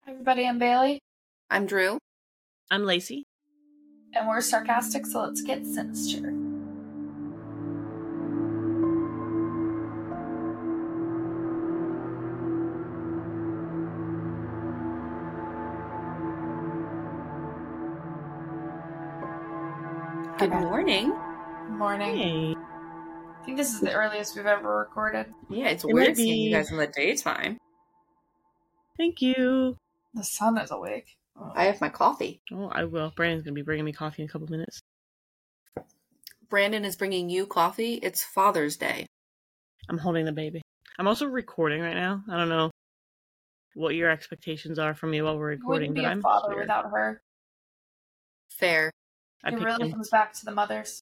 Hi everybody, I'm Bailey, I'm Drew. I'm Lacey. and we're sarcastic, so let's get sinister. Good Okay. morning. Morning. Hey. I think this is the earliest we've ever recorded. Yeah, it's It weird might seeing you be. guys in the daytime. Thank you. The sun is awake. I have my coffee. Oh, I will. Brandon's going to be bringing me coffee in a couple minutes. Brandon is bringing you coffee. It's Father's Day. I'm holding the baby. I'm also recording right now. I don't know what your expectations are from me while we're recording, Wouldn't be but a I'm father here. without her. Fair. I It picked really him. comes back to the mothers.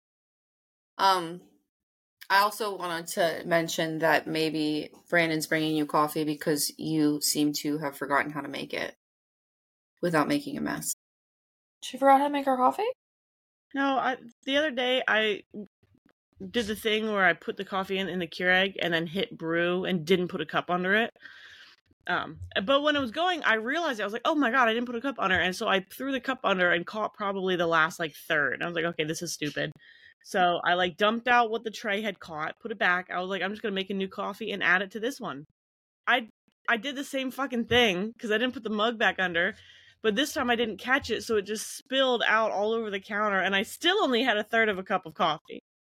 I also wanted to mention that maybe Brandon's bringing you coffee because you seem to have forgotten how to make it without making a mess. She forgot how to make her coffee? No, the other day I did the thing where I put the coffee in the Keurig and then hit brew and didn't put a cup under it. But when it was going, I realized I was like, oh my god, I didn't put a cup under, and so I threw the cup under and caught probably the last third. I was like, okay, this is stupid. So I dumped out what the tray had caught, put it back. I was like, I'm just gonna make a new coffee and add it to this one. I did the same fucking thing because I didn't put the mug back under, but this time I didn't catch it, so it just spilled out all over the counter, and I still only had a third of a cup of coffee.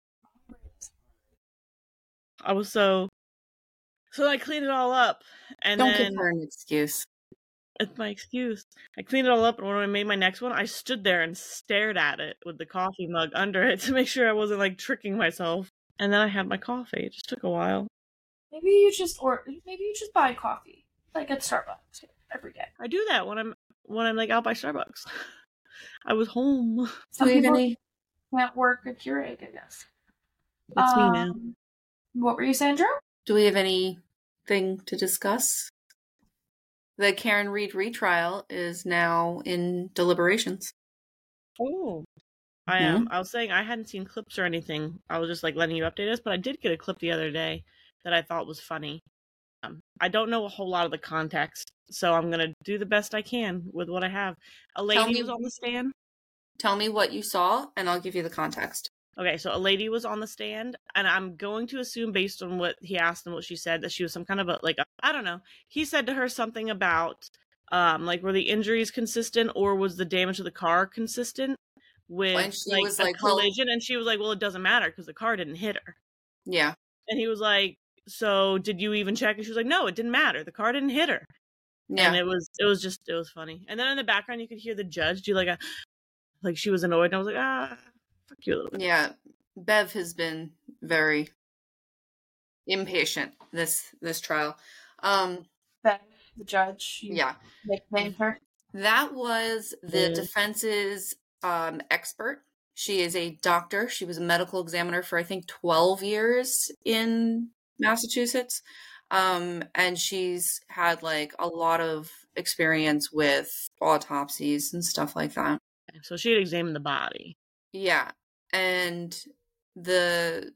I was so I cleaned it all up, and Don't then give her an excuse. it's my excuse. I cleaned it all up, and when I made my next one, I stood there and stared at it with the coffee mug under it to make sure I wasn't tricking myself. And then I had my coffee. It just took a while. Maybe you just buy coffee at Starbucks every day. I do that when I'm out by Starbucks. I was home. Some people can't work a Keurig, I guess. It's me now. What were you saying, Drew? Do we have anything to discuss? The Karen Read retrial is now in deliberations. Oh. I was saying I hadn't seen clips or anything. I was just letting you update us, but I did get a clip the other day that I thought was funny. I don't know a whole lot of the context, so I'm gonna do the best I can with what I have. A lady was on the stand. Tell me what you saw, and I'll give you the context. Okay, so a lady was on the stand, and I'm going to assume, based on what he asked and what she said, that she was some kind of I don't know. He said to her something about, were the injuries consistent, or was the damage to the car consistent with a collision? And she was like, well, it doesn't matter because the car didn't hit her. Yeah. And he was like, so did you even check? And she was like, no, it didn't matter. The car didn't hit her. Yeah. And it was funny. And then in the background, you could hear the judge do she was annoyed, and I was like, fuck you a little bit. Yeah, Bev has been very impatient this trial. Bev, the judge. Yeah. Nicknamed her. That was the defense's expert. She is a doctor. She was a medical examiner for I think 12 years in Massachusetts. And she's had a lot of experience with autopsies and stuff like that. So she had examined the body. Yeah. And that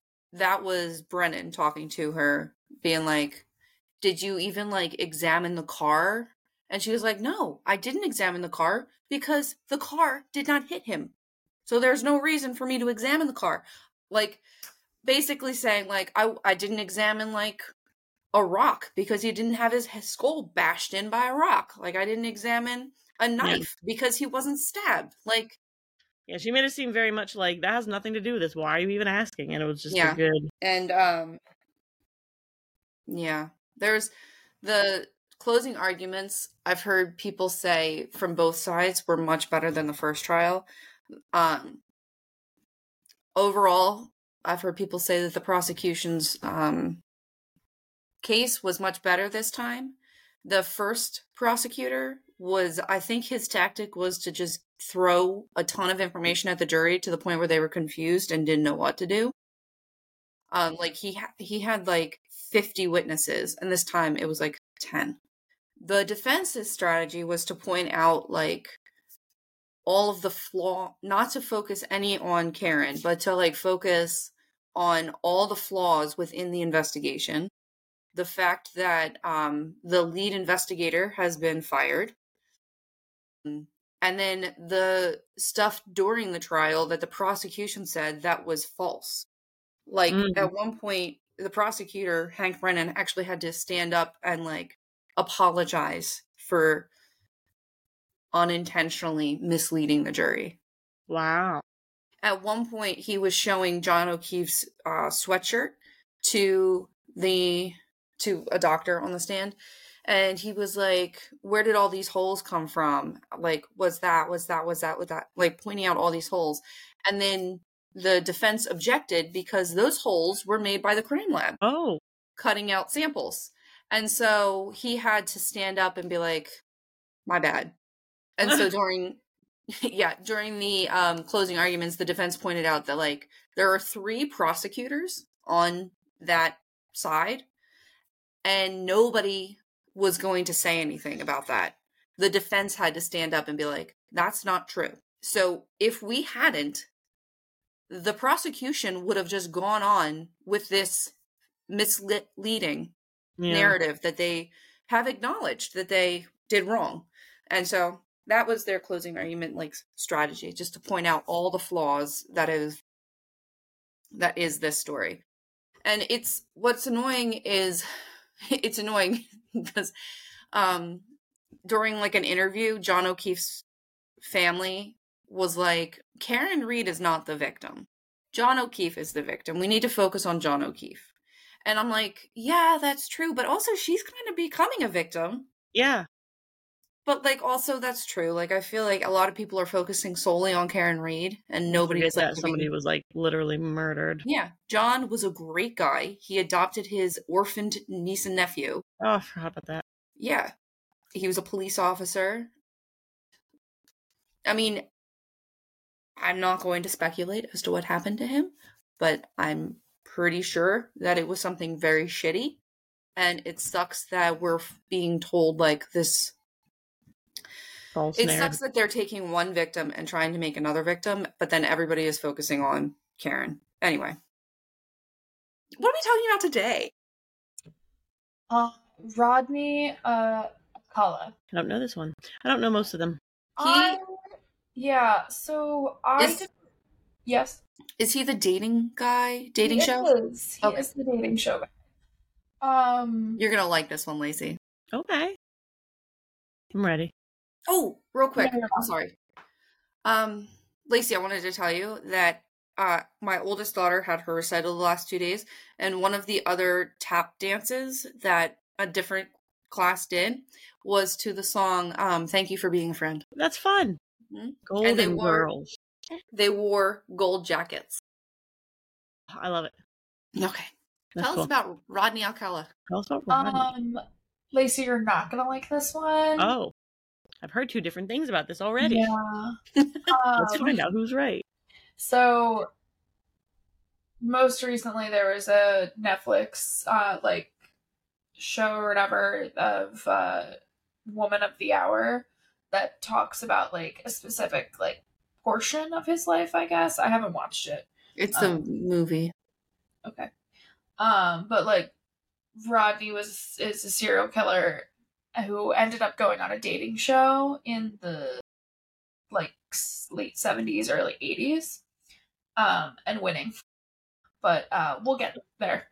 was Brennan talking to her, being like, did you even examine the car? And she was like, no, I didn't examine the car because the car did not hit him. So there's no reason for me to examine the car. Basically saying I didn't examine a rock because he didn't have his skull bashed in by a rock. I didn't examine a knife because he wasn't stabbed. Yeah, she made it seem very much like that has nothing to do with this. Why are you even asking? And it was just a good. And there's the closing arguments. I've heard people say from both sides were much better than the first trial. Overall, I've heard people say that the prosecution's case was much better this time. The first prosecutor I think his tactic was to just throw a ton of information at the jury to the point where they were confused and didn't know what to do. He had 50 witnesses, and this time it was 10. The defense's strategy was to point out all of the flaw, not to focus any on Karen, but to focus on all the flaws within the investigation. the fact that the lead investigator has been fired, and then the stuff during the trial that the prosecution said that was false. Like, at one point, the prosecutor, Hank Brennan, actually had to stand up and, like, apologize for unintentionally misleading the jury. Wow. At one point, he was showing John O'Keefe's sweatshirt to a doctor on the stand, and he was like, "Where did all these holes come from? Like, was that, like, pointing out all these holes." And then the defense objected because those holes were made by the crime lab. Oh. Cutting out samples. And so he had to stand up and be like, "My bad." And so during the closing arguments, the defense pointed out that, like, there are 3 prosecutors on that side, and nobody was going to say anything about that. The defense had to stand up and be like, "That's not true." So if we hadn't, the prosecution would have just gone on with this misleading narrative that they have acknowledged that they did wrong. And so that was their closing argument, like, strategy, just to point out all the flaws that is this story. And what's annoying is it's annoying because during, like, an interview, John O'Keefe's family was like, "Karen Read is not the victim. John O'Keefe is the victim. We need to focus on John O'Keefe." And I'm like, yeah, that's true, but also she's kind of becoming a victim. Yeah. But, like, also that's true. Like, I feel like a lot of people are focusing solely on Karen Read, and nobody's that somebody was, like, literally murdered. Yeah. John was a great guy. He adopted his orphaned niece and nephew. Oh, I forgot about that. Yeah. He was a police officer. I mean, I'm not going to speculate as to what happened to him, but I'm pretty sure that it was something very shitty. And it sucks that we're being told, like, this... It sucks that they're taking one victim and trying to make another victim, but then everybody is focusing on Karen. Anyway. What are we talking about today? Rodney Alcala. I don't know this one. I don't know most of them. Yes. Is he the dating guy? Dating show? He is the dating show guy. You're gonna like this one, Lacey. Okay. I'm ready. Oh, real quick. I'm sorry. Lacey, I wanted to tell you that my oldest daughter had her recital the last 2 days, and one of the other tap dances that a different class did was to the song "Thank You for Being a Friend." That's fun. Mm-hmm. Golden Girls. They wore gold jackets. I love it. Okay. Tell us about Rodney Alcala. Tell us about Rodney. Lacey, you're not gonna like this one. Oh. I've heard 2 different things about this already. Yeah. Let's find out who's right. So, most recently there was a Netflix show or whatever of Woman of the Hour that talks about, like, a specific, like, portion of his life, I guess. I haven't watched it. It's a movie. Okay. But, like, Rodney is a serial killer who ended up going on a dating show in the, like, late 70s, early 80s, and winning. But we'll get there.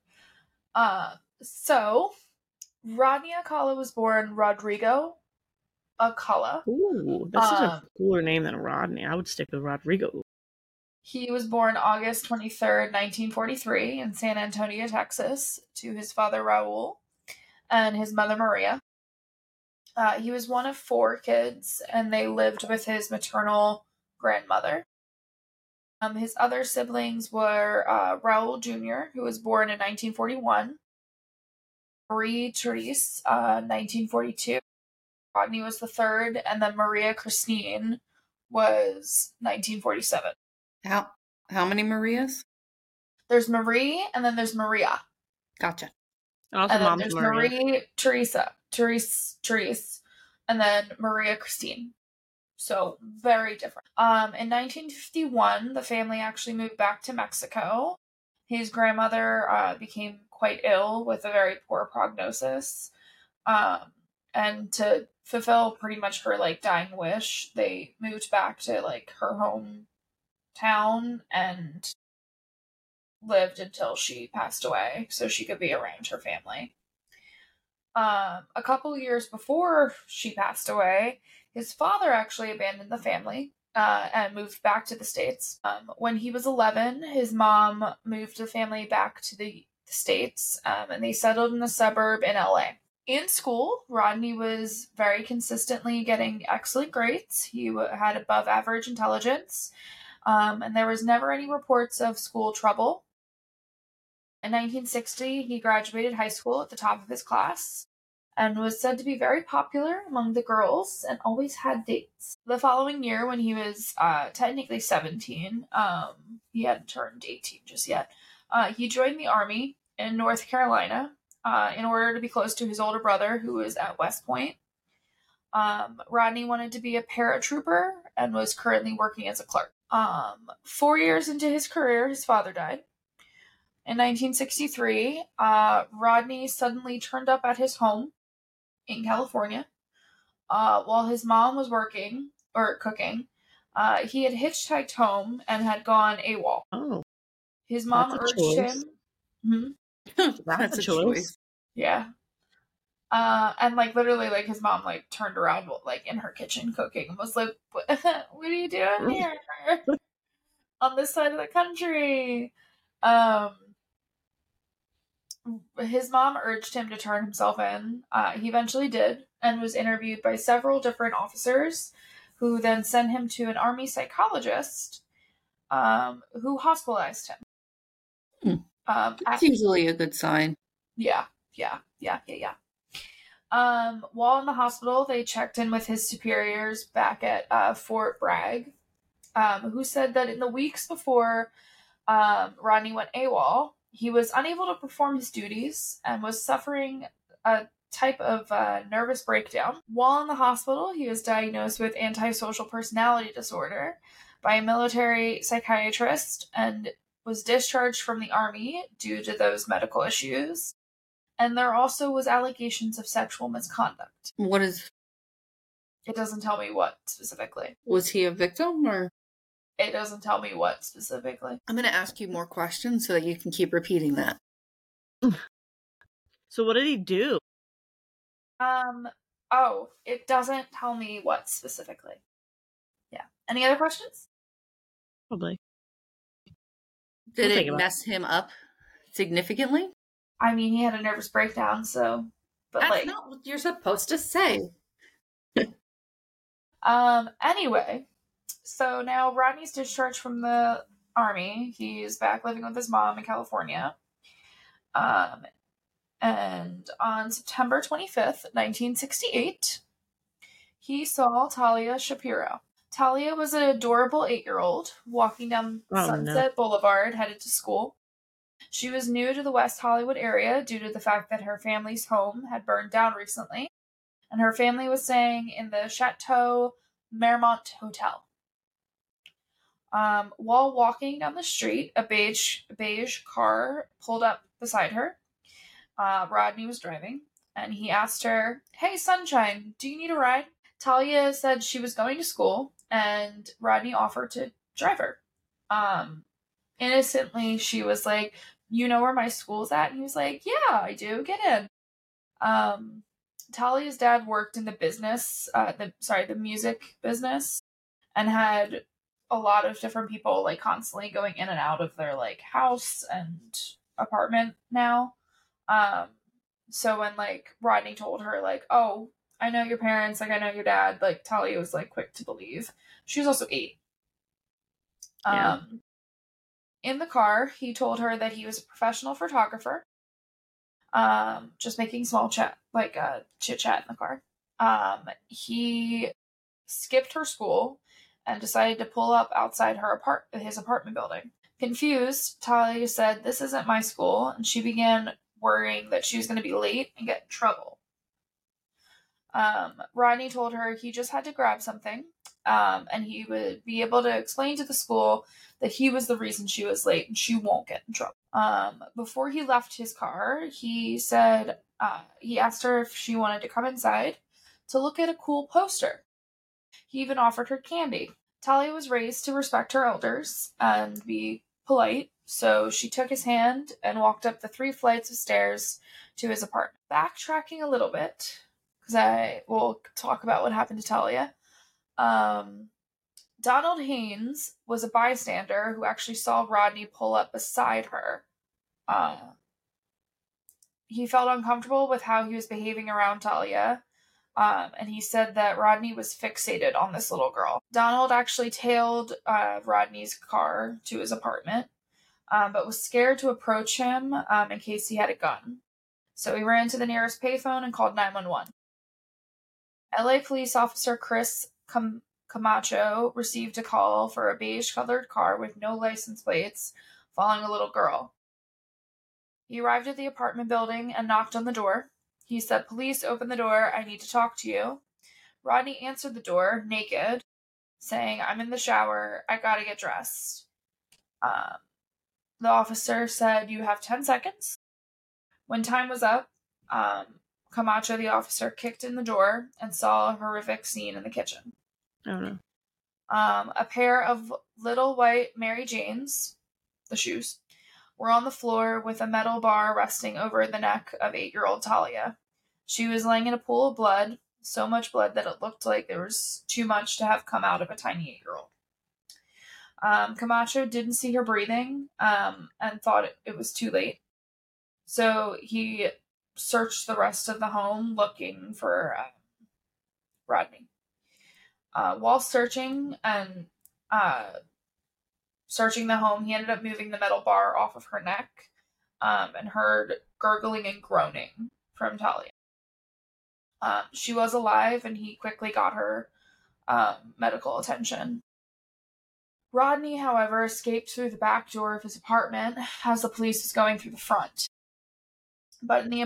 So, Rodney Alcala was born Rodrigo Alcala. Ooh, that's such a cooler name than Rodney. I would stick with Rodrigo. He was born August 23rd, 1943 in San Antonio, Texas, to his father Raul and his mother Maria. He was one of 4 kids, and they lived with his maternal grandmother. His other siblings were Raul Jr., who was born in 1941, Marie Therese, 1942. Rodney was the 3rd, and then Maria Christine was 1947. How many Marias? There's Marie, and then there's Maria. Gotcha. And then there's Marie Therese, and then Maria Christine. So, very different. In 1951, the family actually moved back to Mexico. His grandmother became quite ill with a very poor prognosis. And to fulfill pretty much her like dying wish, they moved back to like her hometown and lived until she passed away so she could be around her family. A couple years before she passed away, his father actually abandoned the family and moved back to the States. When he was 11, his mom moved the family back to the States, and they settled in a suburb in LA. In school, Rodney was very consistently getting excellent grades. He had above average intelligence, and there was never any reports of school trouble. In 1960, he graduated high school at the top of his class and was said to be very popular among the girls and always had dates. The following year, when he was technically 17, he hadn't turned 18 just yet, he joined the Army in North Carolina in order to be close to his older brother, who was at West Point. Rodney wanted to be a paratrooper and was currently working as a clerk. 4 years into his career, his father died. In 1963, Rodney suddenly turned up at his home in California while his mom was working or cooking. He had hitchhiked home and had gone AWOL. Oh, his mom that's a urged choice. him. Hmm? That's a choice. Yeah. And like literally, like his mom like turned around like in her kitchen cooking and was like, "What are you doing here on this side of the country?" His mom urged him to turn himself in. He eventually did and was interviewed by several different officers who then sent him to an Army psychologist who hospitalized him. That's usually a good sign. Yeah. While in the hospital, they checked in with his superiors back at Fort Bragg, who said that in the weeks before Rodney went AWOL, he was unable to perform his duties and was suffering a type of nervous breakdown. While in the hospital, he was diagnosed with antisocial personality disorder by a military psychiatrist and was discharged from the Army due to those medical issues. And there also was allegations of sexual misconduct. What is... It doesn't tell me what specifically. Was he a victim or... It doesn't tell me what specifically. I'm going to ask you more questions so that you can keep repeating that. So what did he do? It doesn't tell me what specifically. Yeah. Any other questions? Probably. Did it mess him up significantly? I mean, he had a nervous breakdown, so... But that's not what you're supposed to say. Anyway... So now Rodney's discharged from the Army. He's back living with his mom in California. And on September 25th, 1968, he saw Talia Shapiro. Talia was an adorable 8-year-old walking down Sunset Boulevard headed to school. She was new to the West Hollywood area due to the fact that her family's home had burned down recently, and her family was staying in the Chateau Marmont Hotel. While walking down the street, a beige car pulled up beside her. Rodney was driving, and he asked her, "Hey, Sunshine, do you need a ride?" Talia said she was going to school, and Rodney offered to drive her. Innocently, she was like, "You know where my school's at?" And he was like, "Yeah, I do. Get in." Talia's dad worked in the business, the music business, and had a lot of different people like constantly going in and out of their like house and apartment now. So when like Rodney told her like, "Oh, I know your parents, like I know your dad," like Talia was like quick to believe. She was also 8. Yeah. In the car, he told her that he was a professional photographer. Just making small chat, like chit chat in the car. He skipped her school and decided to pull up outside his apartment building. Confused, Talia said, "This isn't my school," and she began worrying that she was going to be late and get in trouble. Rodney told her he just had to grab something, and he would be able to explain to the school that he was the reason she was late and she won't get in trouble. Before he left his car, he said he asked her if she wanted to come inside to look at a cool poster. He even offered her candy. Talia was raised to respect her elders and be polite, so she took his hand and walked up the 3 flights of stairs to his apartment. Backtracking a little bit, because I will talk about what happened to Talia. Donald Haynes was a bystander who actually saw Rodney pull up beside her. He felt uncomfortable with how he was behaving around Talia, and he said that Rodney was fixated on this little girl. Donald actually tailed Rodney's car to his apartment, but was scared to approach him in case he had a gun. So he ran to the nearest payphone and called 911. LA police officer Chris Camacho received a call for a beige-colored car with no license plates following a little girl. He arrived at the apartment building and knocked on the door. He said, "Police, open the door. I need to talk to you." Rodney answered the door, naked, saying, "I'm in the shower. I gotta get dressed." The officer said, "You have 10 seconds. When time was up, Camacho, the officer, kicked in the door and saw a horrific scene in the kitchen. Oh, no. A pair of little white Mary Janes, the shoes, were on the floor with a metal bar resting over the neck of 8-year-old Talia. She was laying in a pool of blood, so much blood that it looked like there was too much to have come out of a tiny 8-year-old. Camacho didn't see her breathing and thought it was too late. So he searched the rest of the home looking for Rodney. While searching the home, he ended up moving the metal bar off of her neck and heard gurgling and groaning from Talia. She was alive, and he quickly got her medical attention. Rodney, however, escaped through the back door of his apartment as the police was going through the front. But in the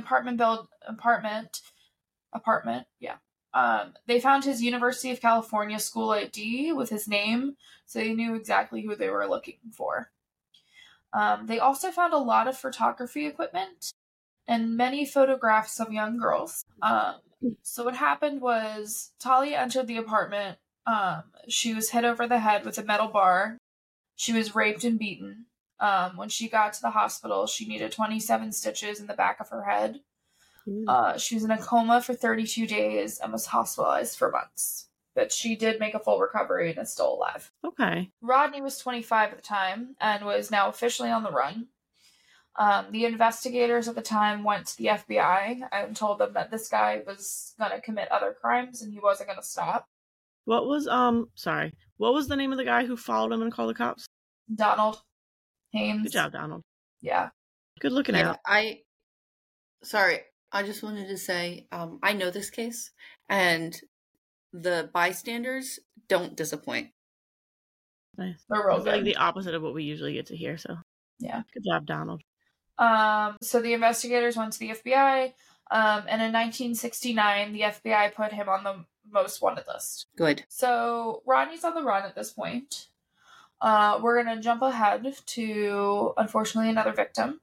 they found his University of California school ID with his name, so they knew exactly who they were looking for. They also found a lot of photography equipment and many photographs of young girls. So what happened was Talia entered the apartment. She was hit over the head with a metal bar. She was raped and beaten. When she got to the hospital, she needed 27 stitches in the back of her head. She was in a coma for 32 days and was hospitalized for months. But she did make a full recovery and is still alive. Okay. Rodney was 25 at the time and was now officially on the run. The investigators at the time went to the FBI and told them that this guy was going to commit other crimes and he wasn't going to stop. What was the name of the guy who followed him and called the cops? Donald Haynes. Good job, Donald. Yeah. Good looking out. I just wanted to say, I know this case, and the bystanders don't disappoint. Nice. They're real It's good. like the opposite of what we usually get to hear, so. Yeah. Good job, Donald. So the investigators went to the FBI, and in 1969, the FBI put him on the most wanted list. Good. So Rodney's on the run at this point. We're going to jump ahead to, unfortunately, another victim.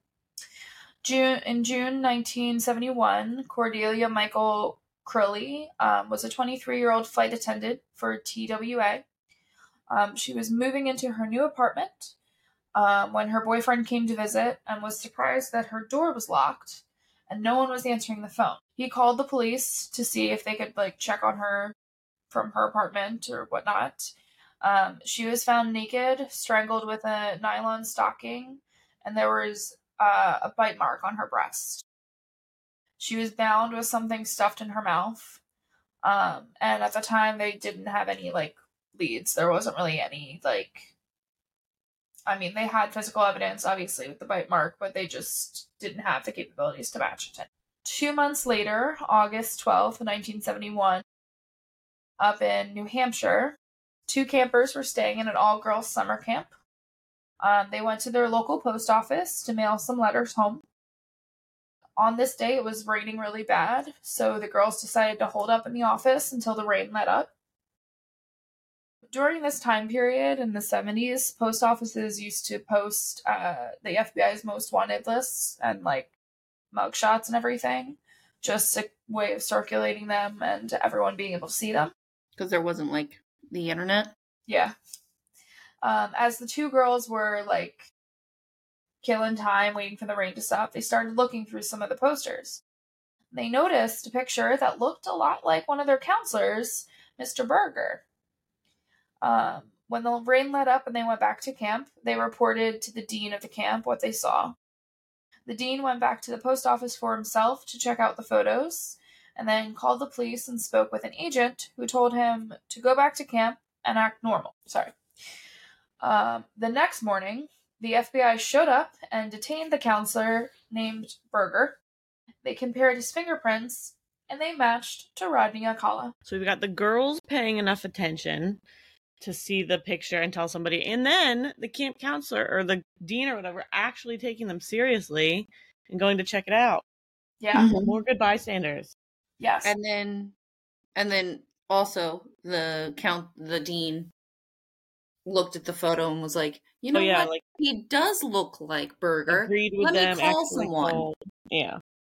In June 1971, Cordelia Michael Crilley was a 23-year-old flight attendant for TWA. She was moving into her new apartment when her boyfriend came to visit and was surprised that her door was locked and no one was answering the phone. He called the police to see if they could check on her from her apartment or whatnot. She was found naked, strangled with a nylon stocking, and there was a bite mark on her breast. She was bound with something stuffed in her mouth. And at the time, they didn't have any, leads. There wasn't really any, they had physical evidence, obviously, with the bite mark, but they just didn't have the capabilities to match it. 2 months later, August 12th, 1971, up in New Hampshire, 2 campers were staying in an all-girls summer camp. They went to their local post office to mail some letters home. On this day, it was raining really bad, so the girls decided to hold up in the office until the rain let up. during this time period in the 70s, post offices used to post the FBI's most wanted lists and like mugshots and everything, just a way of circulating them and everyone being able to see them. Because there wasn't like the internet. Yeah. As the two girls were like killing time waiting for the rain to stop, they started looking through some of the posters. They noticed a picture that looked a lot like one of their counselors, Mr. Berger. When the rain let up and they went back to camp, they reported to the dean of the camp what they saw. The dean went back to the post office for himself to check out the photos, and then called the police and spoke with an agent who told him to go back to camp and act normal. The next morning, the FBI showed up and detained the counselor named Berger. They compared his fingerprints, and they matched to Rodney Alcala. So we've got the girls paying enough attention to see the picture and tell somebody, and then the camp counselor or the dean or whatever actually taking them seriously and going to check it out. Yeah. More good bystanders. Yes. And then also the dean looked at the photo and was like, you know what? Like, he does look like Berger. Agreed with Let them. me call someone. Yeah.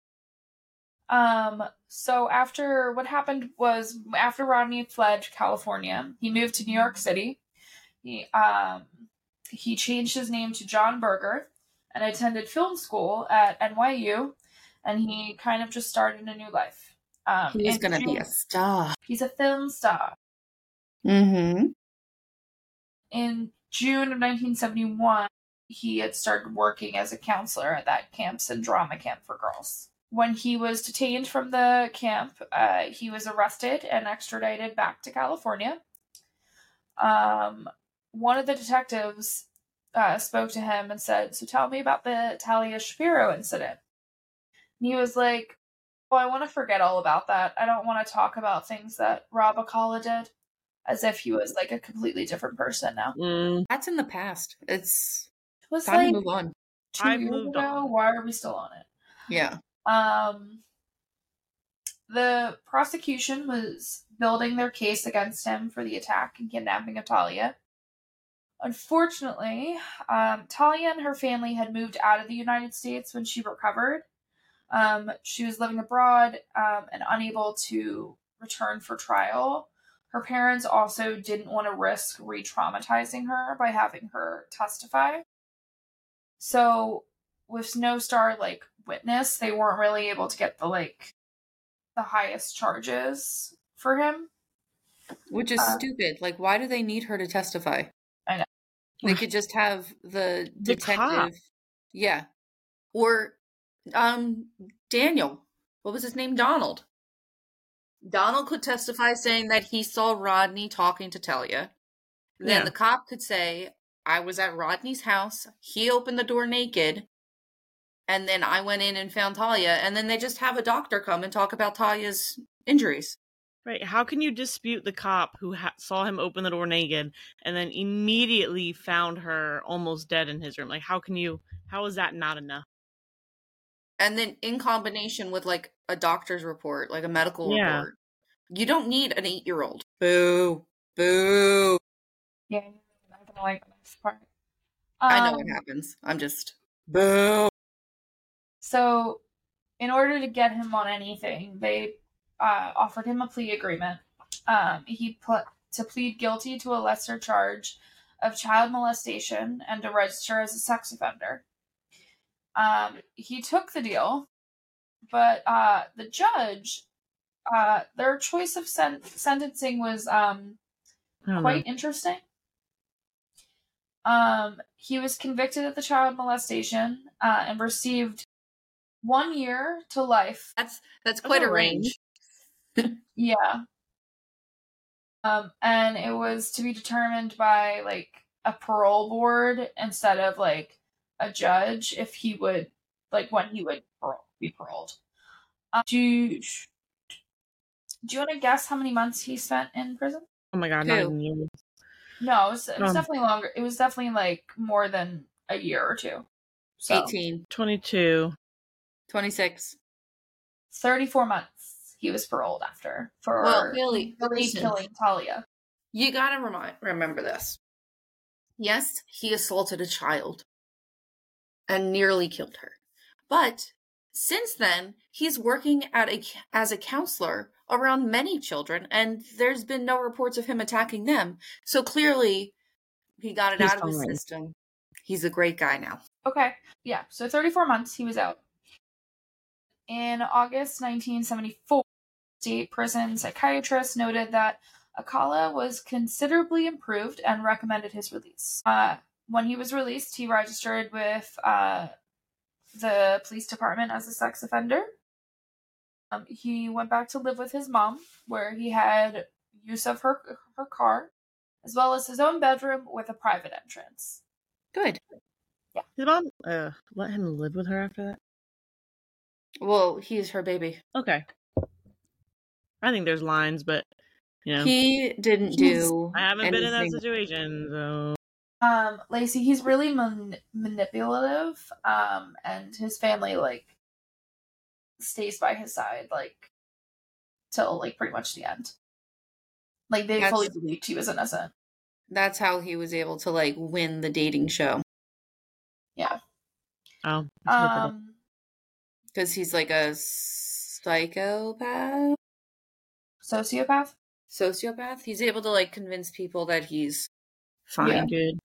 So after Rodney fled California, he moved to New York City. He changed his name to John Berger and attended film school at NYU, and he kind of just started a new life. He's gonna be a star. He's a film star. Mm-hmm. In June of 1971, he had started working as a counselor at that camp's and drama camp for girls. When he was detained from the camp, he was arrested and extradited back to California. One of the detectives spoke to him and said, "So tell me about the Talia Shapiro incident." And he was like, "Oh, I want to forget all about that. I don't want to talk about things that Rob Alcala did," as if he was like a completely different person now. That's in the past. It was time like to move on. 2 years ago. Why are we still on it? Yeah. The prosecution was building their case against him for the attack and kidnapping of Talia. Unfortunately, Talia and her family had moved out of the United States when she recovered. She was living abroad and unable to return for trial. Her parents also didn't want to risk re-traumatizing her by having her testify. So, with no star witness, they weren't really able to get the highest charges for him. Which is stupid. Like, why do they need her to testify? I know. They could just have the detective. Cop. Yeah. Or Daniel. What was his name? Donald. Donald could testify saying that he saw Rodney talking to Talia. Then the cop could say, I was at Rodney's house. He opened the door naked. And then I went in and found Talia. And then they just have a doctor come and talk about Talia's injuries. Right. How can you dispute the cop who saw him open the door naked and then immediately found her almost dead in his room? Like, how is that not enough? And then in combination with a doctor's report, a medical report. You don't need an 8-year-old. Boo. Boo. Yeah, I'm not gonna like this part. I know what happens. I'm just boo. So, in order to get him on anything, they offered him a plea agreement. He to plead guilty to a lesser charge of child molestation and to register as a sex offender. He took the deal, but the judge, their choice of sentencing was quite interesting. He was convicted of the child molestation and received 1 year to life. That's quite a range. Yeah. And it was to be determined by a parole board instead of a judge if he would when he would be paroled. Do you want to guess how many months he spent in prison? Oh my god, not even years. No, it was definitely longer. It was definitely more than a year or two. So, 18. 22. 26. 34 months he was paroled after for killing Talia. You gotta remember this. Yes, he assaulted a child and nearly killed her. But since then, he's working as a counselor around many children, and there's been no reports of him attacking them. So clearly, he got it out of his system. He's a great guy now. Okay. Yeah. So 34 months he was out. In August 1974, state prison psychiatrist noted that Alcala was considerably improved and recommended his release. When he was released, he registered with the police department as a sex offender. He went back to live with his mom, where he had use of her car, as well as his own bedroom with a private entrance. Good. Yeah. His mom let him live with her after that? Well, he's her baby. Okay. I think there's lines, but, you know. He didn't do I haven't been in that anything. situation, so... Lacey, he's really manipulative, and his family, like, stays by his side, like, till, like, pretty much the end. Like, they fully believed he was innocent. That's how he was able to, like, win the dating show. Yeah. Oh. Because he's, like, a psychopath? Sociopath? Sociopath? He's able to, like, convince people that he's fine. Yeah. Good.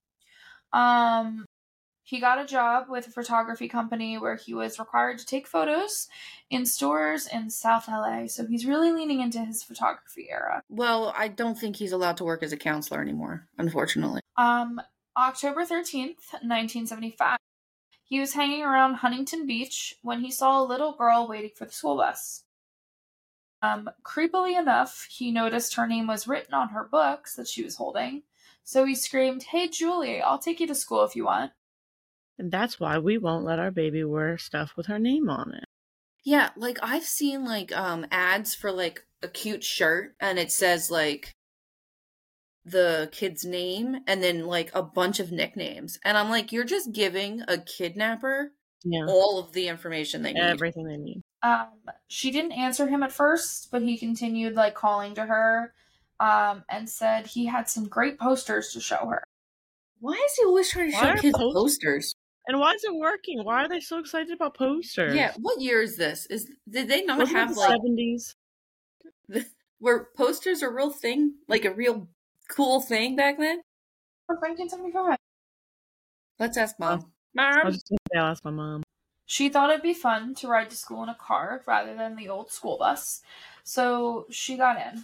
He got a job with a photography company where he was required to take photos in stores in South LA. So he's really leaning into his photography era. Well, I don't think he's allowed to work as a counselor anymore, unfortunately. October 13th, 1975, he was hanging around Huntington Beach when he saw a little girl waiting for the school bus. Creepily enough, he noticed her name was written on her books that she was holding. So he screamed, "Hey, Julie, I'll take you to school if you want." And that's why we won't let our baby wear stuff with her name on it. Yeah, like, I've seen, like, ads for, like, a cute shirt, and it says, like, the kid's name, and then, like, a bunch of nicknames. And I'm like, you're just giving a kidnapper all of the information they need. Everything they need. She didn't answer him at first, but he continued, like, calling to her, and said he had some great posters to show her. Why is he always trying to show kids posters? And why is it working? Why are they so excited about posters? Yeah, what year is this? Did they not Wasn't have, it the like... 70s? Were posters a real thing? Like, a real cool thing back then? 1975. Let's ask Mom. I was just going to say, I'll ask my mom. She thought it'd be fun to ride to school in a car rather than the old school bus, so she got in.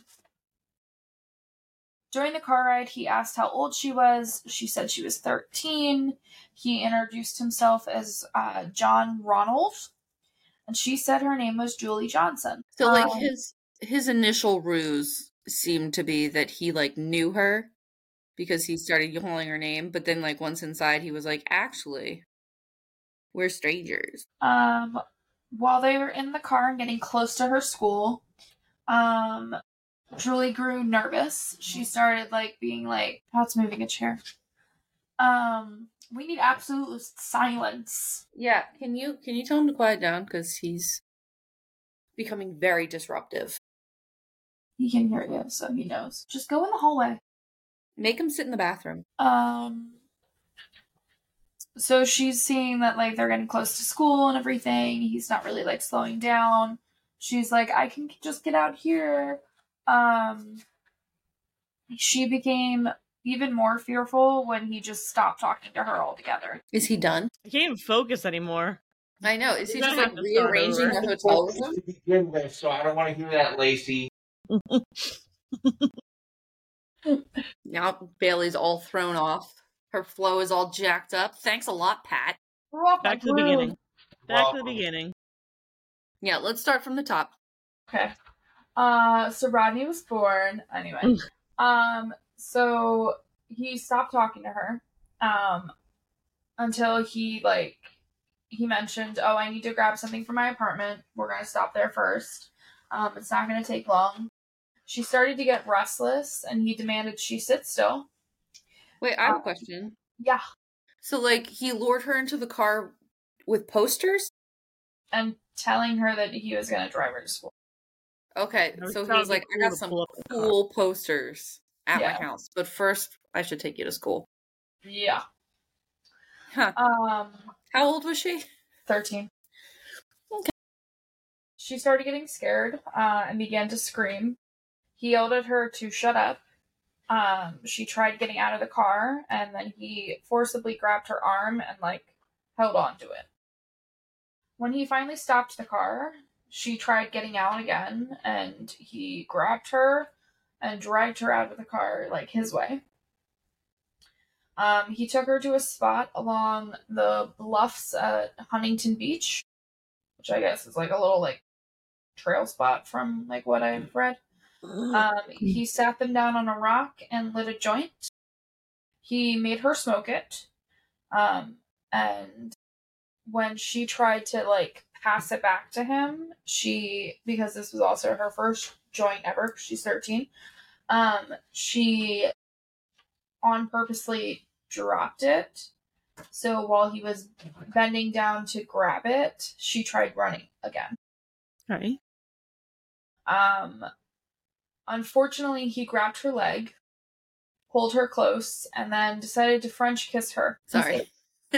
During the car ride, he asked how old she was. She said she was 13. He introduced himself as John Ronald, and she said her name was Julie Johnson. So, like, his initial ruse seemed to be that he, like, knew her because he started calling her name, but then, like, once inside, he was like, actually, we're strangers. While they were in the car and getting close to her school, Julie grew nervous. She started, like, being like, "Pat's moving a chair. We need absolute silence." Yeah, can you tell him to quiet down, because he's becoming very disruptive. He can hear you, so he knows. Just go in the hallway. Make him sit in the bathroom. So she's seeing that, like, they're getting close to school and everything. He's not really, like, slowing down. She's like, "I can just get out here." She became even more fearful when he just stopped talking to her altogether. Is he done? I can't even focus anymore. I know. Is he just, You're like, gonna have to start rearranging over. the hotel room? To begin with, so I don't want to hear that, Lacey. Now Bailey's all thrown off. Her flow is all jacked up. Thanks a lot, Pat. Back to the beginning. Back to the beginning. Yeah, let's start from the top. Okay. So Rodney was born. Anyway. So he stopped talking to her. Until he mentioned, "Oh, I need to grab something from my apartment. We're gonna stop there first. It's not gonna take long." She started to get restless, and he demanded she sit still. Wait, I have a question. Yeah. So, like, he lured her into the car with posters? And telling her that he was gonna drive her to school. Okay, so he was like, "I got some cool posters." at my Yeah. house. But first, I should take you to school. Yeah. Huh. How old was she? 13. Okay. She started getting scared and began to scream. He yelled at her to shut up. She tried getting out of the car, and then he forcibly grabbed her arm and, held on to it. When he finally stopped the car, she tried getting out again, and he grabbed her and dragged her out of the car, his way. He took her to a spot along the bluffs at Huntington Beach, which I guess is a little trail spot from what I've read. He sat them down on a rock and lit a joint. He made her smoke it. And when she tried to pass it back to him, because this was also her first joint ever, she's 13, she on purposely dropped it. So while he was bending down to grab it, she tried running again. Right. Unfortunately, he grabbed her leg, pulled her close, and then decided to French kiss her. Sorry.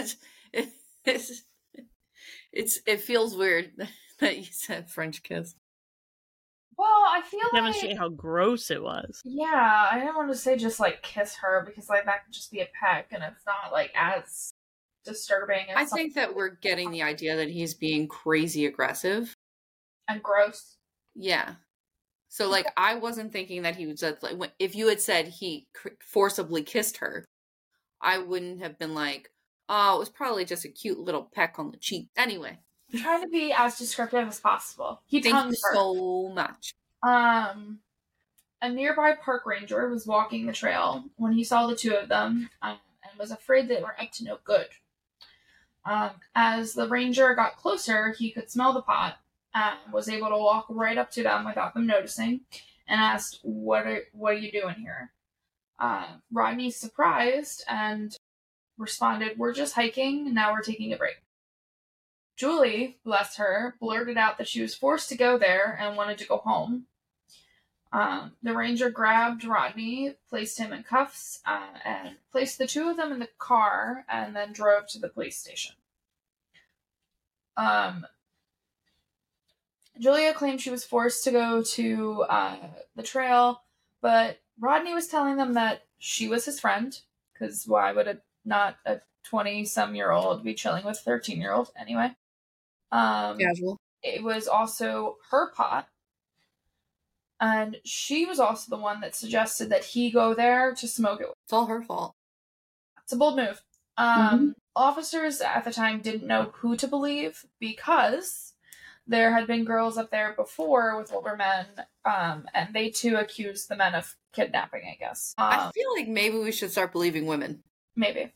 It feels weird that you said French kiss. Well, I feel Demonstrate how gross it was. Yeah, I didn't want to say just kiss her because that could just be a peck and it's not as disturbing as I think that we're getting the idea that he's being crazy aggressive and gross. Yeah. So I wasn't thinking that he was just if you had said he forcibly kissed her, I wouldn't have been oh, it was probably just a cute little peck on the cheek. Anyway. I'm trying to be as descriptive as possible. Thank you so much. A nearby park ranger was walking the trail when he saw the two of them and was afraid they were up to no good. As the ranger got closer, he could smell the pot and was able to walk right up to them without them noticing and asked, what are you doing here? Rodney, surprised, and responded, "We're just hiking, and now we're taking a break." Julie, bless her, blurted out that she was forced to go there and wanted to go home. The ranger grabbed Rodney, placed him in cuffs, and placed the two of them in the car, and then drove to the police station. Julia claimed she was forced to go to the trail, but Rodney was telling them that she was his friend, because why would not a 20-some-year-old be chilling with a 13-year-old anyway? Casual. It was also her pot, and she was also the one that suggested that he go there to smoke it. It's all her fault. It's a bold move. Officers at the time didn't know who to believe because there had been girls up there before with older men, and they too accused the men of kidnapping, I guess. I feel like maybe we should start believing women. Maybe.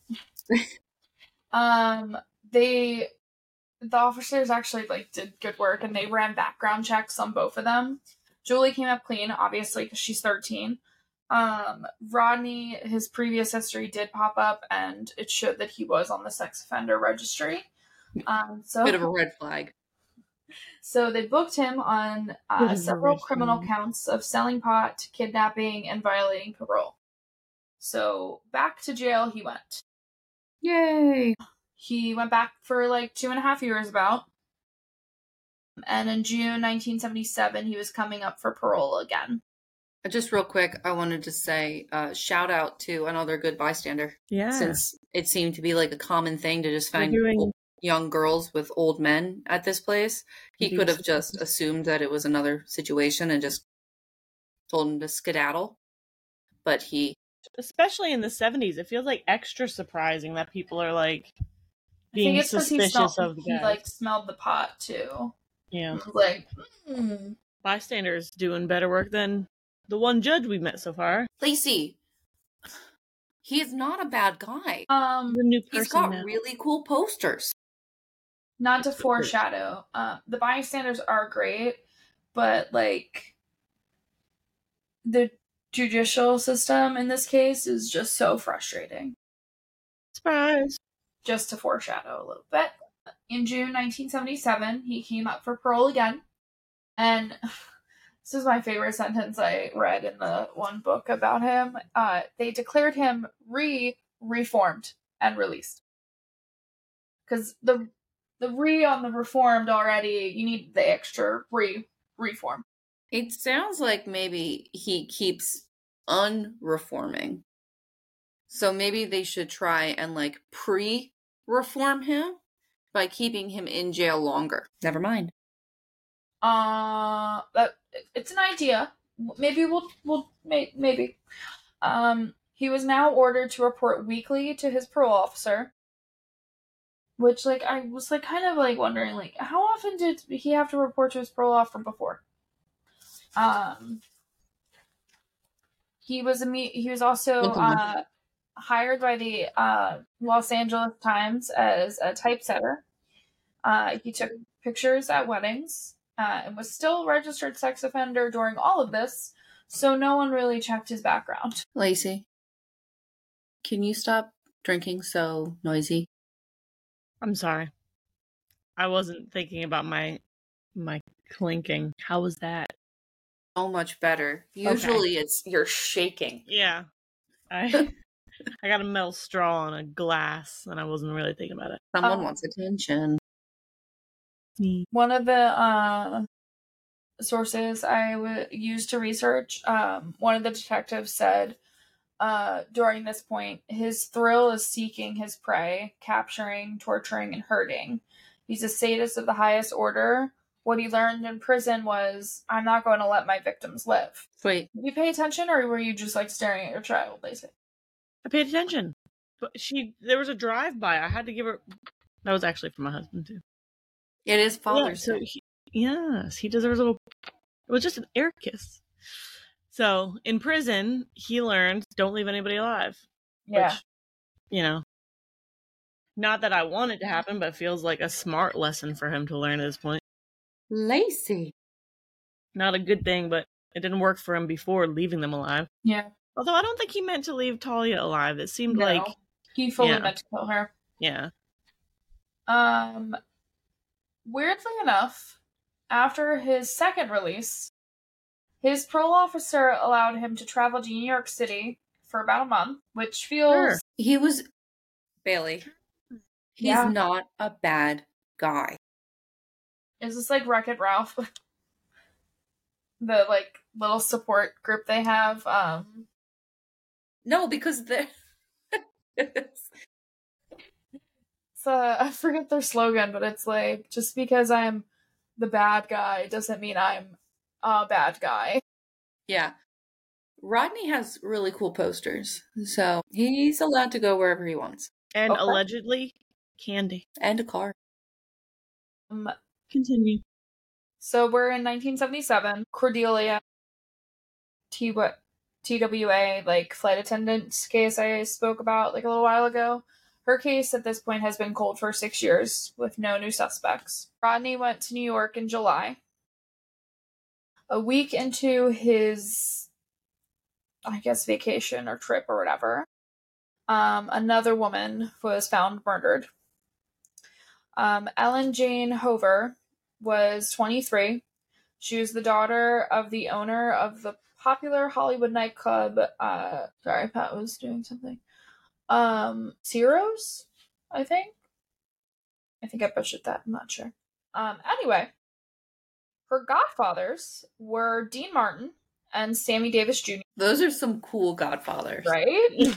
The officers actually did good work, and they ran background checks on both of them. Julie came up clean, obviously, because she's 13. Rodney, his previous history did pop up, and it showed that he was on the sex offender registry. So bit of a red flag. So they booked him on several criminal counts of selling pot, kidnapping, and violating parole. So back to jail he went. Yay! He went back for 2.5 years about. And in June 1977, he was coming up for parole again. Just real quick, I wanted to say shout out to another good bystander. Yeah. Since it seemed to be a common thing to just find young girls with old men at this place. He could have just assumed that it was another situation and just told him to skedaddle. But he... Especially in the 70s, it feels extra surprising that people are being suspicious of the guy. He smelled the pot too. Yeah. Like, Bystanders doing better work than the one judge we've met so far. Lacey, he is not a bad guy. The new person he's got now. really cool posters. Not to foreshadow, the bystanders are great, but the judicial system in this case is just so frustrating. Surprise! Just to foreshadow a little bit. In June 1977, he came up for parole again, and This is my favorite sentence I read in the one book about him. They declared him reformed and released. Because the on the reformed already, you need the extra reform. It sounds like maybe he keeps unreforming. So maybe they should try and like pre-reform him by keeping him in jail longer. Never mind. That it's an idea. Maybe maybe. He was now ordered to report weekly to his parole officer. Which, like, I was like kind of like wondering, like, how often did he have to report to his parole officer before? He was also hired by the Los Angeles Times as a typesetter. He took pictures at weddings and was still a registered sex offender during all of this, so no one really checked his background. Lacey, can you stop drinking so noisy? I'm sorry. I wasn't thinking about my clinking. How was that? So much better. Usually you're shaking. Yeah. I got a metal straw on a glass and I wasn't really thinking about it. Someone wants attention. One of the sources I used to research, one of the detectives said during this point, his thrill is seeking his prey, capturing, torturing, and hurting. He's a sadist of the highest order. What he learned in prison was, I'm not going to let my victims live. Wait. Did you pay attention, or were you just like staring at your child, basically? I paid attention. But there was a drive-by. I had to give her... That was actually for my husband, too. It is Father's Day. Yes, he deserves a little... It was just an air kiss. So, in prison, he learned, don't leave anybody alive. Yeah. Which, you know, not that I want it to happen, but feels like a smart lesson for him to learn at this point. Lacey. Not a good thing, but it didn't work for him before leaving them alive. Yeah. Although I don't think he meant to leave Talia alive. It seemed like... He fully meant to kill her. Yeah. Weirdly enough, after his second release, his parole officer allowed him to travel to New York City for about a month, which feels... Sure. He was... Bailey. He's not a bad guy. Is this like Wreck-It Ralph? The, like, little support group they have? No, because they're... I forget their slogan, but it's like, just because I'm the bad guy doesn't mean I'm a bad guy. Yeah. Rodney has really cool posters, so he's allowed to go wherever he wants. And allegedly, candy. And a car. Continue. So we're in 1977. Cordelia, TWA, like, flight attendant case I spoke about, like, a little while ago. Her case at this point has been cold for 6 years, with no new suspects. Rodney went to New York in July. A week into his, I guess, vacation or trip or whatever, another woman was found murdered. Ellen Jane Hover was 23. She was the daughter of the owner of the popular Hollywood nightclub. Sorry, Pat was doing something. Ciro's, I think. I think I butchered that. I'm not sure. Anyway, her godfathers were Dean Martin and Sammy Davis Jr. Those are some cool godfathers. Right?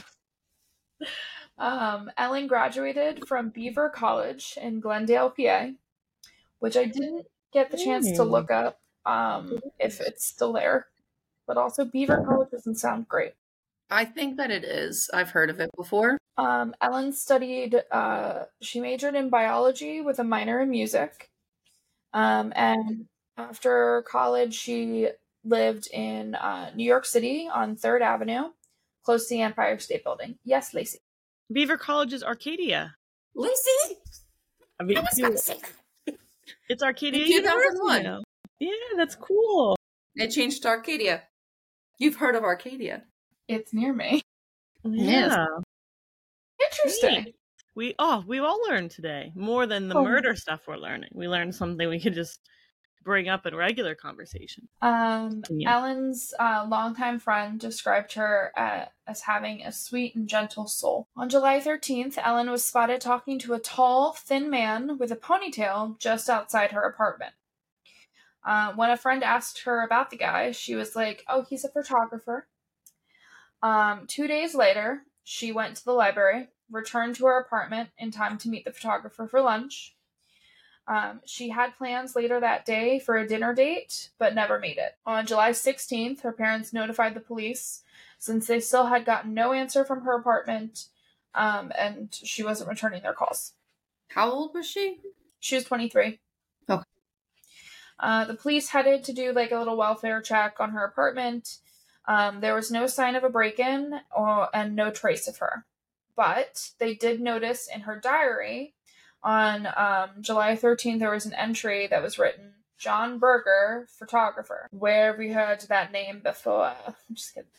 Ellen graduated from Beaver College in Glendale, PA, which I didn't get the chance to look up if it's still there. But also, Beaver College doesn't sound great. I think that it is. I've heard of it before. Ellen studied, she majored in biology with a minor in music. And after college, she lived in New York City on 3rd Avenue, close to the Empire State Building. Yes, Lacey. Beaver College is Arcadia. Lacey? I mean, was going to say that. It's Arcadia In 2001. University now. Yeah, that's cool. It changed to Arcadia. You've heard of Arcadia. It's near me. Yeah. Interesting. Neat. We've all learned today. More than the murder stuff we're learning. We learned something we could just bring up in regular conversation. Ellen's longtime friend described her as having a sweet and gentle soul. On July 13th, Ellen was spotted talking to a tall, thin man with a ponytail just outside her apartment. When a friend asked her about the guy, she was like, "Oh, he's a photographer." 2 days later, she went to the library, returned to her apartment in time to meet the photographer for lunch. She had plans later that day for a dinner date, but never made it. On July 16th, her parents notified the police since they still had gotten no answer from her apartment, and she wasn't returning their calls. How old was she? She was 23. Okay. The police headed to do like a little welfare check on her apartment. There was no sign of a break-in and no trace of her. But they did notice in her diary on July 13th, there was an entry that was written, "John Berger, photographer." Where have we heard that name before? I'm just kidding.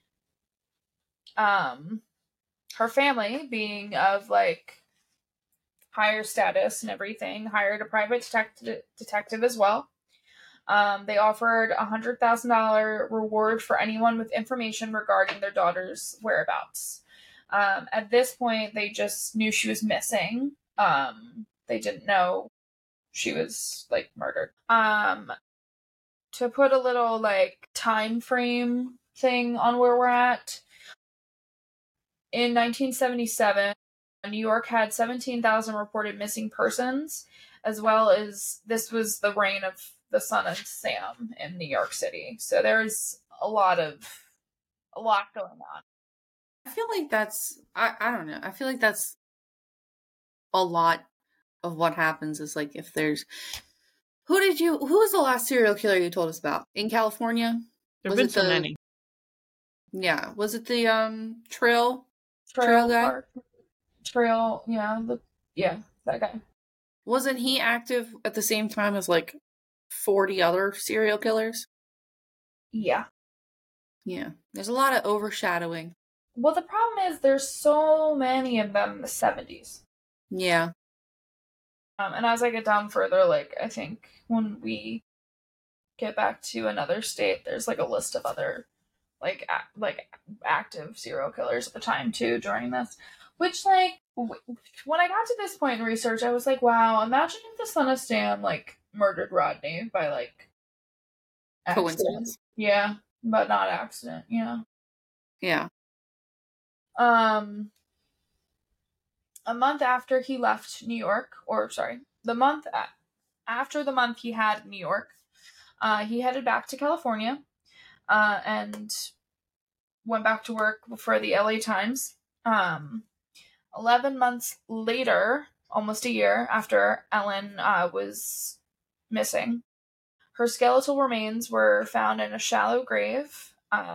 Her family, being of like higher status and everything, hired a private detective as well. They offered a $100,000 reward for anyone with information regarding their daughter's whereabouts. At this point, they just knew she was missing. They didn't know she was like murdered. To put a little like time frame thing on where we're at, in 1977, New York had 17,000 reported missing persons, as well as this was the reign of the Son of Sam in New York City. So there's a lot going on. I feel like that's, I don't know. I feel like that's a lot of what happens is like if there's, who was the last serial killer you told us about? In California? There have been so many. Yeah. Was it the Trail guy? Trail, yeah, that guy. Wasn't he active at the same time as like 40 other serial killers? Yeah. Yeah. There's a lot of overshadowing. Well, the problem is there's so many of them in the 70s. Yeah. And as I get down further, like, I think when we get back to another state, there's like a list of other like active serial killers at the time too during this. Which, like, when I got to this point in research, I was like, wow, imagine if the Son of Sam, like, murdered Rodney by, like, accident. Coincidence. Yeah, but not accident, Yeah. A month after he left New York, after the month he had in New York, he headed back to California, and went back to work for the LA Times. 11 months later, almost a year after Ellen was missing, her skeletal remains were found in a shallow grave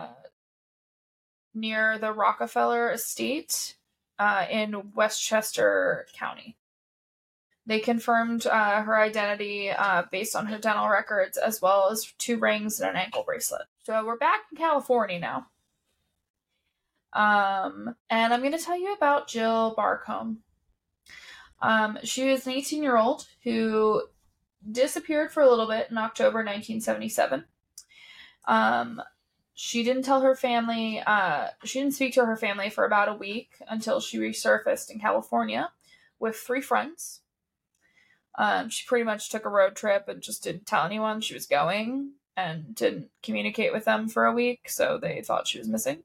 near the Rockefeller Estate in Westchester County. They confirmed her identity based on her dental records, as well as 2 rings and an ankle bracelet. So we're back in California now. And I'm going to tell you about Jill Barcombe. She was an 18-year-old who disappeared for a little bit in October 1977. She didn't tell her family, she didn't speak to her family for about a week until she resurfaced in California with 3 friends. She pretty much took a road trip and just didn't tell anyone she was going and didn't communicate with them for a week, so they thought she was missing.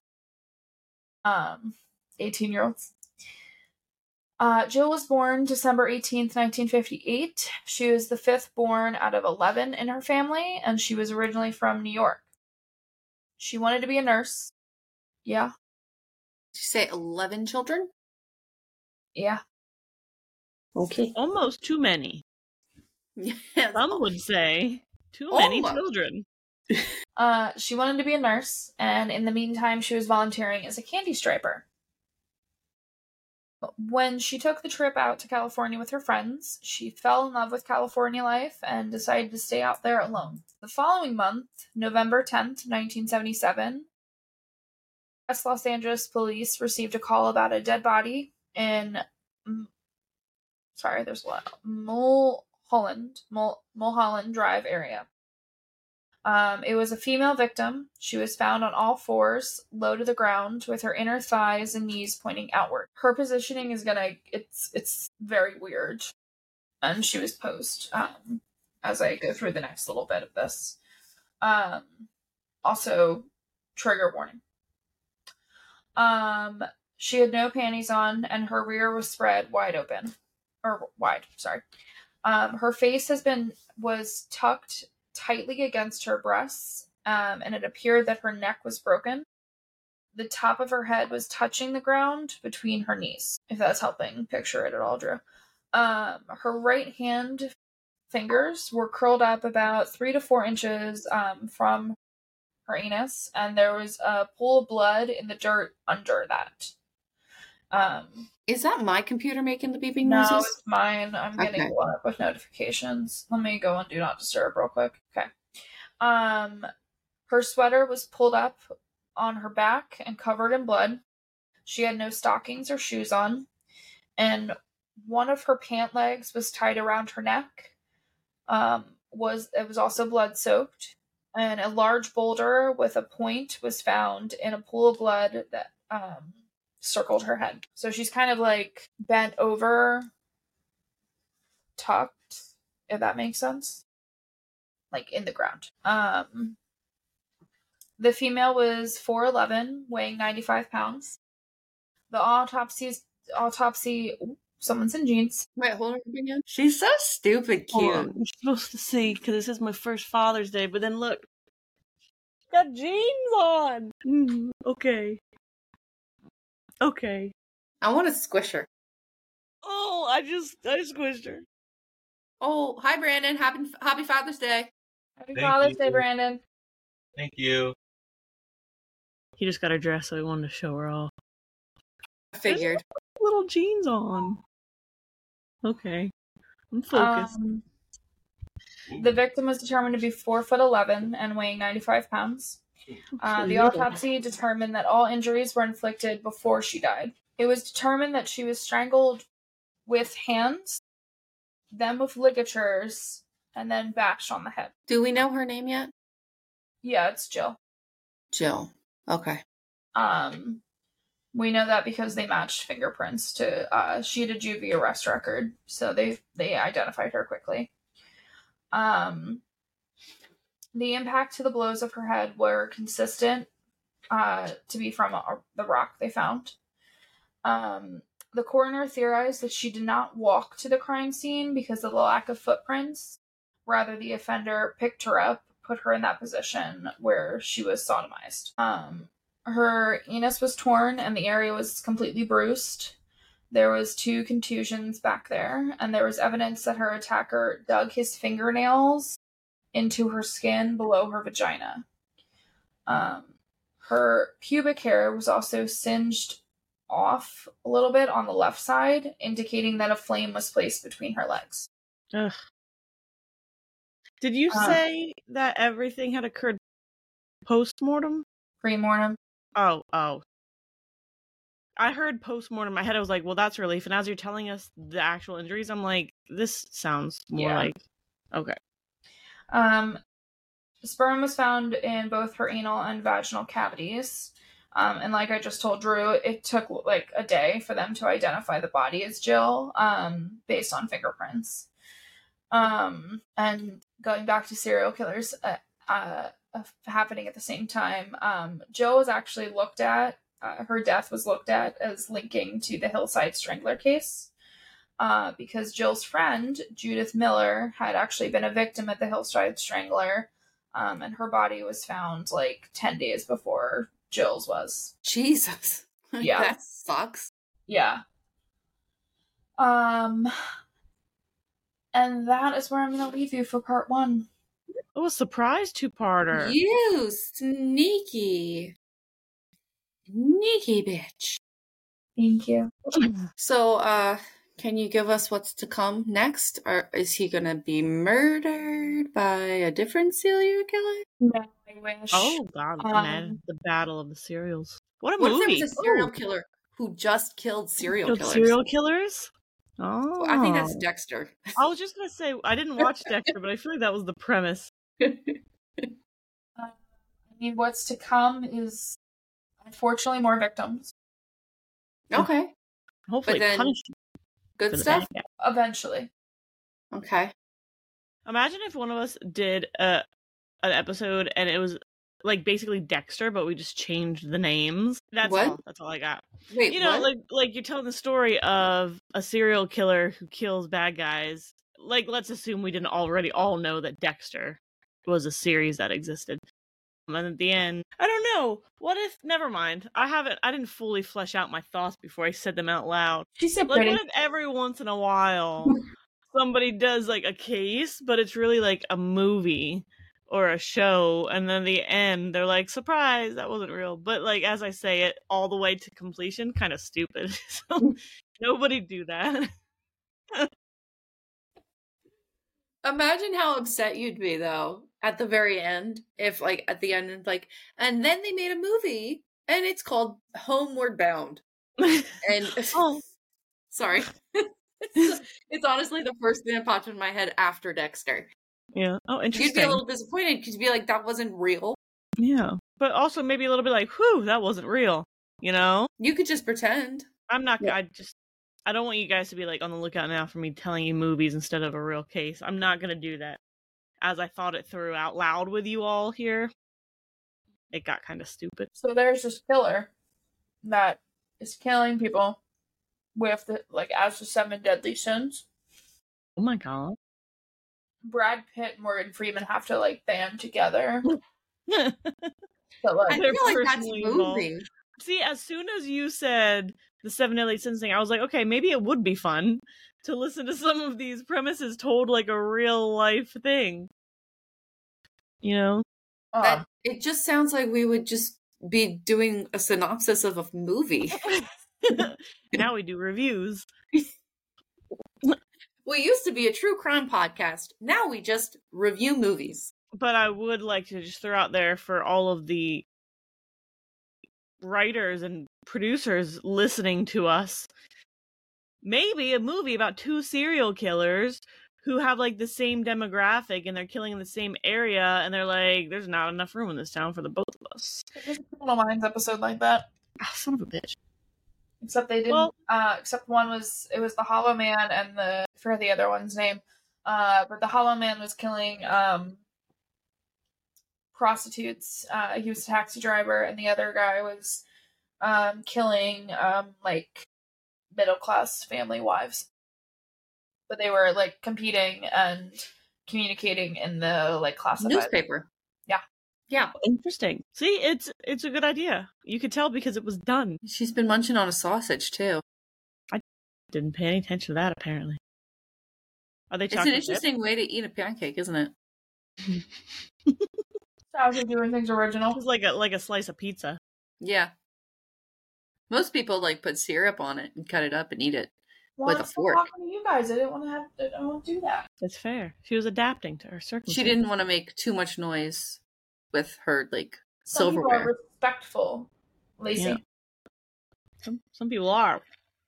18-year-olds. Jill was born December 18th, 1958. She was the 5th born out of 11 in her family, and she was originally from New York. She wanted to be a nurse. Yeah. Did you say 11 children? Yeah. Okay. Almost too many. Yeah, some would say too many children. She wanted to be a nurse, and in the meantime, she was volunteering as a candy striper. When she took the trip out to California with her friends, she fell in love with California life and decided to stay out there alone. The following month, November 10th, 1977, West Los Angeles police received a call about a dead body in... Sorry, there's a lot. Mulholland Drive area. It was a female victim. She was found on all fours, low to the ground, with her inner thighs and knees pointing outward. Her positioning is it's very weird. And she was posed, as I go through the next little bit of this. Also, trigger warning. She had no panties on, and her rear was spread wide open. Or wide, sorry. Her face was tucked tightly against her breasts, and it appeared that her neck was broken. The top of her head was touching the ground between her knees, if that's helping picture it at all, Drew. Her right hand fingers were curled up about 3 to 4 inches from her anus, and there was a pool of blood in the dirt under that. Is that my computer making the beeping No, noises? it's mine. I'm getting one up with notifications. Let me go on Do Not Disturb real quick. Okay. Her sweater was pulled up on her back and covered in blood. She had no stockings or shoes on, and one of her pant legs was tied around her neck. It was also blood soaked, and a large boulder with a point was found in a pool of blood that circled her head. So she's kind of like bent over, tucked, if that makes sense. Like in the ground. The female was 4'11", weighing 95 pounds. The autopsy, someone's in jeans. Wait, hold on again. She's so stupid cute. You're supposed to see, because this is my first Father's Day, but then look. Got jeans on! Okay. Okay. I want to squish her. Oh, I squished her. Oh, hi, Brandon. Happy Father's Day. Happy Father's Day, Brandon. Thank you. He just got her dressed, so he wanted to show her off. I figured. Little jeans on. Okay. I'm focused. The victim was determined to be 4'11" and weighing 95 pounds. The autopsy determined that all injuries were inflicted before she died. It was determined that she was strangled with hands, then with ligatures, and then bashed on the head. Do we know her name yet? Yeah, it's Jill. Jill. Okay. We know that because they matched fingerprints to she had a juvie arrest record, so they identified her quickly. The impact to the blows of her head were consistent to be from the rock they found. The coroner theorized that she did not walk to the crime scene because of the lack of footprints. Rather, the offender picked her up, put her in that position where she was sodomized. Her anus was torn and the area was completely bruised. There was 2 contusions back there, and there was evidence that her attacker dug his fingernails into her skin below her vagina. Her pubic hair was also singed off a little bit on the left side, indicating that a flame was placed between her legs. Ugh. Did you say that everything had occurred post-mortem? Pre-mortem. Oh. I heard post-mortem. In my head, I was like, well, that's relief. And as you're telling us the actual injuries, I'm like, this sounds more like... Okay. Sperm was found in both her anal and vaginal cavities. And like I just told Drew, it took like a day for them to identify the body as Jill, based on fingerprints. And going back to serial killers happening at the same time, Jill was actually looked at, her death was looked at as linking to the Hillside Strangler case, because Jill's friend, Judith Miller, had actually been a victim at the Hillside Strangler, and her body was found like 10 days before Jill's was. Jesus. Yeah. That sucks. Yeah. And that is where I'm going to leave you for part 1. Oh, a surprise 2-parter. You sneaky bitch. Thank you. So, can you give us what's to come next? Or is he gonna be murdered by a different serial killer? No, I wish. Oh, God, man. The Battle of the Cereals. What a What movie. if it was a serial killer who just killed serial killers? Serial killers? Oh, I think that's Dexter. I was just gonna say I didn't watch Dexter, but I feel like that was the premise. I mean, what's to come is unfortunately more victims. Okay. Hopefully, But then punishment good for the stuff. bad guy. Eventually. Okay. Imagine if one of us did an episode and it was like basically Dexter, but we just changed the names. That's What? all. That's all I got. Wait, You know, what? like you're telling the story of a serial killer who kills bad guys. Like, let's assume we didn't already all know that Dexter was a series that existed. And at the end, I don't know. What if? Never mind. I didn't fully flesh out my thoughts before I said them out loud. She's so Like, pretty. what if every once in a while somebody does like a case, but it's really like a movie or a show, and then the end they're like, surprise, that wasn't real. But like, as I say it all the way to completion, kind of stupid. So nobody do that. Imagine how upset you'd be though at the very end if like at the end it's like, and then they made a movie and it's called Homeward Bound. And Oh. sorry. It's honestly the first thing that popped in my head after Dexter. Yeah. Oh, interesting. You'd be a little disappointed because you'd be like, that wasn't real. Yeah. But also maybe a little bit like, whew, that wasn't real. You know? You could just pretend. I'm not, Yeah. I don't want you guys to be like on the lookout now for me telling you movies instead of a real case. I'm not going to do that. As I thought it through out loud with you all here, it got kind of stupid. So there's this killer that is killing people with the, like, as the 7 deadly sins. Oh my god. Brad Pitt and Morgan Freeman have to like band together. See, But I like, feel like that's personally involved. moving. as soon as you said the 7 deadly sins thing, I was like, okay, maybe it would be fun to listen to some of these premises told like a real life thing. You know? That, it just sounds like we would just be doing a synopsis of a movie. Now we do reviews. We used to be a true crime podcast. Now we just review movies. But I would like to just throw out there for all of the writers and producers listening to us, maybe a movie about 2 serial killers who have like the same demographic and they're killing in the same area, and they're like, there's not enough room in this town for the both of us. there's a Criminal Minds episode like that. Ah, son of a bitch. Except they didn't. Well- Except one was the Hollow Man and I forget the other one's name. But the Hollow Man was killing prostitutes. He was a taxi driver, and the other guy was killing like middle class family wives. But they were like competing and communicating in the like classified Newspaper. Yeah. Yeah. Interesting. See, it's a good idea. You could tell because it was done. She's been munching on a sausage too. Didn't pay any attention to that, apparently. Are they It's an chocolate interesting way to eat a pancake, isn't it? chip? How they're doing things original. It was like a slice of pizza. Yeah. Most people like put syrup on it and cut it up and eat it. Well, with a I'm so fork. talking to you guys. I didn't want to do that. It's fair. She was adapting to her circumstances. She didn't want to make too much noise with her like Some people are silverware. respectful, Lacey. Yeah. Some people are.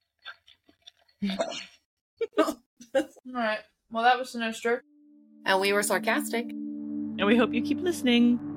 All right. Well, that was Sinistra. And we were sarcastic. And we hope you keep listening.